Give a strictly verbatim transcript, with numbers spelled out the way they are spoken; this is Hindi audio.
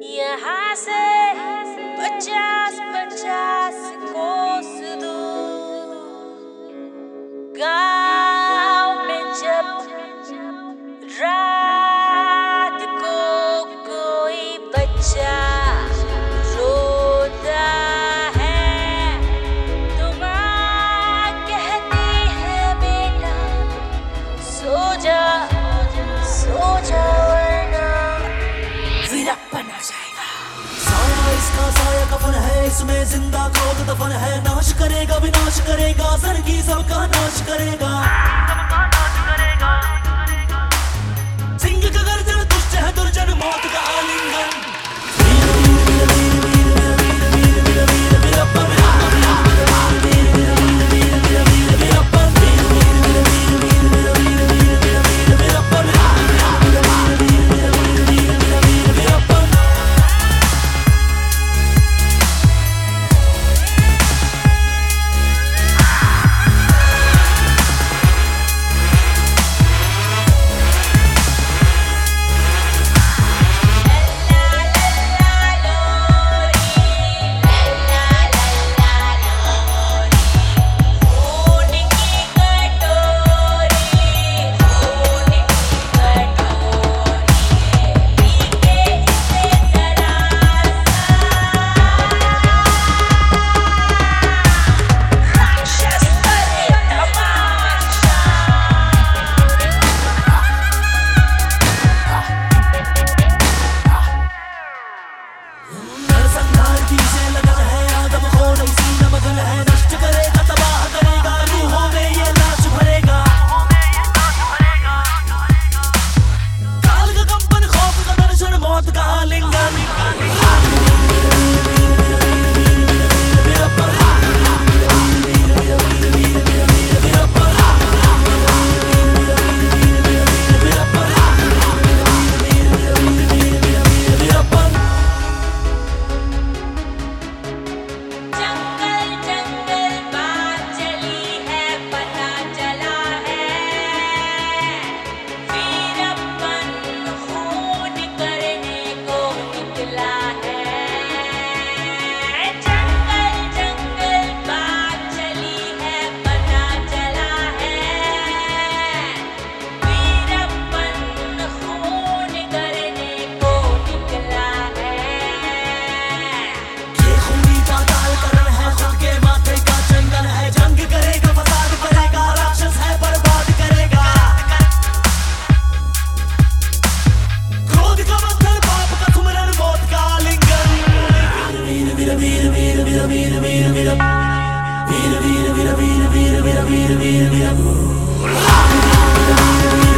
यहाँ से पचास पचास कोस दूर गाँव में जब रात को कोई बच्चा रोता है तो माँ कहती है बेटा सो जा सो जा वरना वीरप्पन आ जाएगा। साया इसका साया कफन है, इसमें जिंदा खोद दफन है। नाश करेगा विनाश करेगा, जिंदगी सबका नाश करेगा। सिंह का गर्जन दुष्ट है दुर्जन मौत का आलिंगन। वीर वीर वीर वीर वीर वीर वीर वीर वीरप्पन वीर वीर वीर वीर वीर वीर वीर वीर वीर